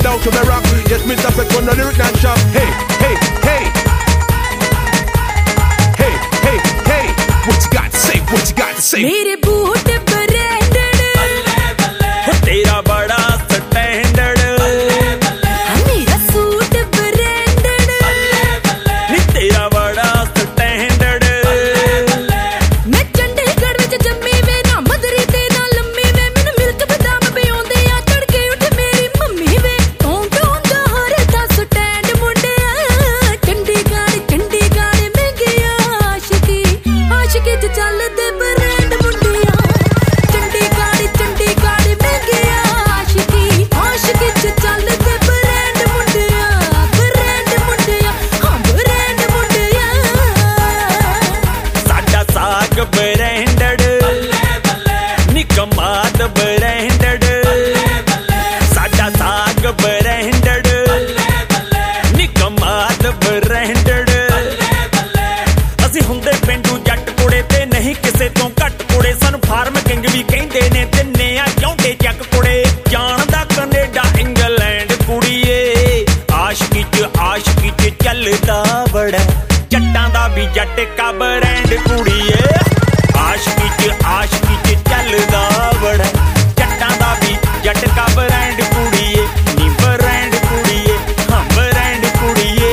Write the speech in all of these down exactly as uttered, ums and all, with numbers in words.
down to the rock. Yes, Mister Flex on the lyric non-stop. Hey, hey, hey. Hey, hey, hey. What you got to say? What you got to say? मेरे बूट branded बल्ले बल्ले तेरा बड़ा standard मेरा suit branded बल्ले बल्ले नी तेरा बड़ा स्टैंडर्ड मैं चंडीगढ़ विच जम्मी वे ना मदरी ते ना लम्मी वे मैनू मिल्क बदाम पियोंदे आ तड़के उठ मेरी मम्मी वे कौन होंदा हर दा स्टैंड मुंडिया चंडीगढ़ चंडीगढ़ में गया आशिकी आशिकी च चलदे ब्रांड मुंडिया चंडीगढ़ चंडीगढ़ में गया आशिकी आशिकी च चलदे ब्रांड मुंडिया ब्रांड मुंडिया हां ब्रांड मुंडिया साडा साग ब्रांडेड बल्ले बल्ले नी कमाद ब्रांडेड साडा साग ब्रांडेड बल्ले बल्ले नी कमाद ब्रांडेड ਅਸੀਂ ਹੁੰਦੇ ਪਿੰਡੂ ਜੱਟ ਕੁੜੇ ਤੇ ਨਹੀਂ ਕਿਸੇ ਤੋਂ ਘੱਟ ਕੁੜੇ ਸਾਨੂੰ ਫਾਰਮ ਕਿੰਗ ਵੀ ਕਹਿੰਦੇ ਨੇ ਤਿੰਨੇ ਆ ਚੌਂਡੇ ਚੱਕ ਕੁੜੇ ਜਾਣਦਾ ਕੈਨੇਡਾ ਇੰਗਲੈਂਡ ਕੁੜੀਏ ਆਸ਼ਕੀ ਚ ਆਸ਼ਕੀ ਚ ਚੱਲਦਾ ਬੜਾ ਜੱਟਾਂ ਦਾ ਵੀ ਜੱਟ ਕਾ ਬ੍ਰਾਂਡ ਕੁੜੀਏ ਆਸ਼ਕੀ ਚ ਆਸ਼ਕੀ ਚ ਚੱਲਦਾ ਬੜਾ ਜੱਟਾਂ ਦਾ ਵੀ ਜੱਟ ਕਾ ਬ੍ਰਾਂਡ ਕੁੜੀਏ ਨੀ ਬ੍ਰਾਂਡ ਕੁੜੀਏ ਹਾਂ ਬ੍ਰਾਂਡ ਕੁੜੀਏ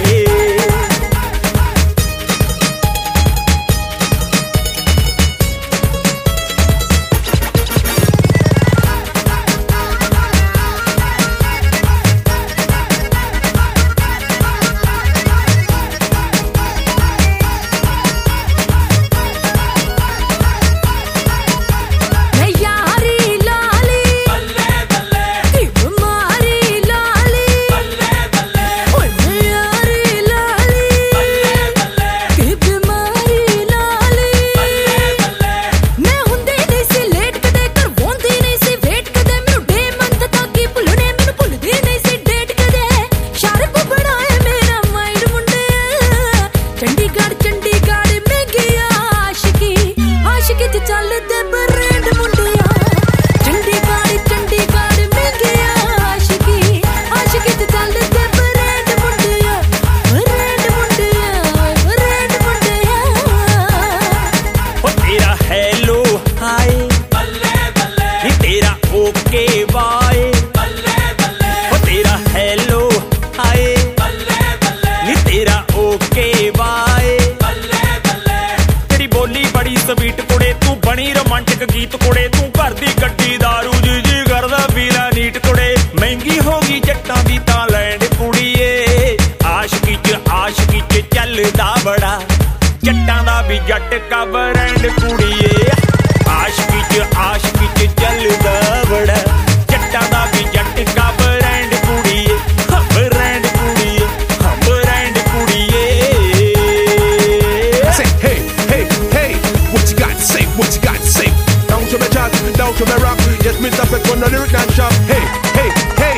मैं यारी लाली बल्ले बल्ले की बीमारी लाली बल्ले बल्ले ओए मैं यारी लाली बल्ले बल्ले की बीमारी लाली बल्ले बल्ले मैं हुंदी नहीं सी लेट कदे करवाउंदी नहीं सी वेट कदे मैनू डे मंथ तक ही भुलने मैनू भुलदी नहीं सी डेट कदे शार्प बनाए मेरा माइंड मुंडे चंडीगढ़ चंडीगढ़ में गया आशिकी आशिकी च चलदे ब्रांड मुंडिया चंडीगढ़ चंडीगढ़ में गया आशिकी आशिकी च चलदे ब्रांड मुंडिया ब्रांड मुंडिया ब्रांड मुंडिया ओ तेरा हेलो हाय बल्ले बल्ले नी तेरा ओके बाय बल्ले बल्ले ओ तेरा हेलो हाय बल्ले बल्ले नी तेरा ओके बाय बल्ले बल्ले तेरी बोली बड़ी स्वीट कुड़े तू बनी रोमांटिक गीत कुड़े तू घर दी गड्डी दारू जी जी करदा पीला नीट कुड़े महंगी होगी जट्टां दी तां लैंड कुड़ीए आशिकी च आशिकी च ਚੱਲਦਾ ਬੜਾ ਜੱਟਾਂ ਦਾ ਵੀ ਜੱਟ ਕਾ ਬ੍ਰਾਂਡ ਕੁੜੀਏ ਆਸ਼ਕੀ ਚ ਆਸ਼ਕੀ ਚ ਚੱਲਦਾ ਬੜਾ ਜੱਟਾਂ ਦਾ ਵੀ ਜੱਟ ਕਾ ਬ੍ਰਾਂਡ ਕੁੜੀਏ ਹਾਂ ਬ੍ਰਾਂਡ ਕੁੜੀਏ ਹਾਂ ਬ੍ਰਾਂਡ ਕੁੜੀਏ I say, hey, hey, hey. What you got to say? What you got to say? Down to the chat, down to the rock. Yes, Mister Flex on the lyric non-stop. Hey, hey, hey.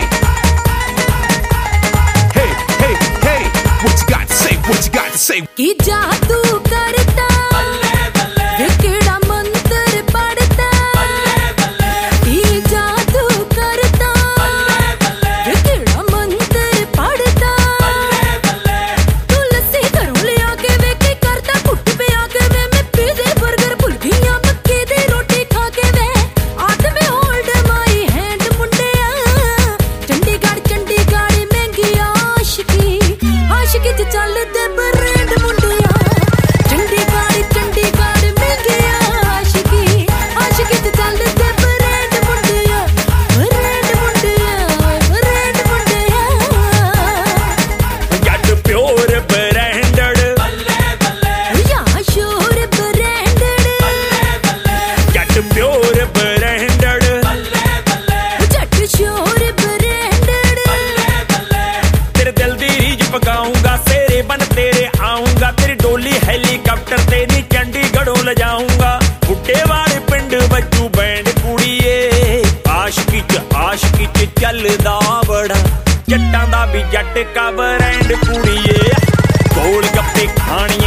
Hey, hey, hey. What you got to say? What you got to say? की जादू करता बल्ले बल्ले विकड़ा मंत्र पढ़ता बल्ले बल्ले की जादू करता बल्ले बल्ले विकड़ा मंत्र पढ़ता बल्ले बल्ले तू लस्सी घरों ले आके वे की करता कुट पे आके वे मैं पिज़्ज़े बर्गर फुल्कियां मक्के दी रोटी खा के वे आत में होल्ड माई हैंड मुंडिया चंडीगढ़ चंडीगढ़ में गया आशिकी आशिकी च चलदे ब्रांड मुंडिया चंडीगढ़ चंडीगढ़ में गया आशिकी आशिकी च चलदे ब्रांड मुंडिया ब्रांड मुंडिया ब्रांड मुंडिया ਜੱਟ ਪਿਓਰ ਬ੍ਰਾਂਡਡ बल्ले बल्ले या शोर ब्रांडेड बल्ले बल्ले ਜੱਟ ਪਿਓਰ ਬ੍ਰਾਂਡਡ बल्ले बल्ले जट शोर ब्रांडेड बल्ले बल्ले तेरे दिल दी रीज पकाऊंगा सेरे बन तेरे आऊंगा तेरी डोली हेलीकॉप्टर ते नी चंडीगढ़ों ले जाऊंगा बुड्ढे वाले पिंड बच्चू बैंड कुड़ीए आशिकी च आशिकी च ਚੱਲਦਾ ਬੜਾ ਜੱਟਾਂ ਦਾ ਵੀ ਜੱਟ ਕਾ ਬ੍ਰਾਂਡ ਕੁੜੀਏ ਗੋਲ ਗੱਪੇ ਖਾਣੀਆਂ